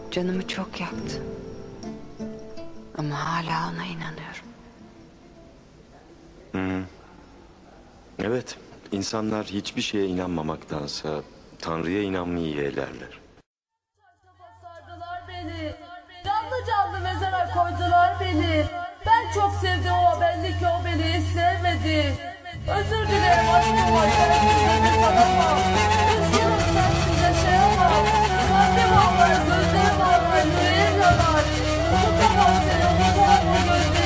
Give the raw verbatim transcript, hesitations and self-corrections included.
Canımı çok yaktı. Ama hala ona inanıyorum. Hı hı. Evet, insanlar hiçbir şeye inanmamaktansa Tanrı'ya inanmayı yeğlerler. Sardılar beni. Canlı canlı mezara koydular beni. Ben çok sevdim ama belli ki o beni hiç sevmedi. Özür dilerim aşkım varsa nefes alamam. Üzgünüm sensiz yaşayamam. Kalbim ağlar, gözlerim ağlar, yüreğim yanar. Unutamam seni, unutamam bu gözleri.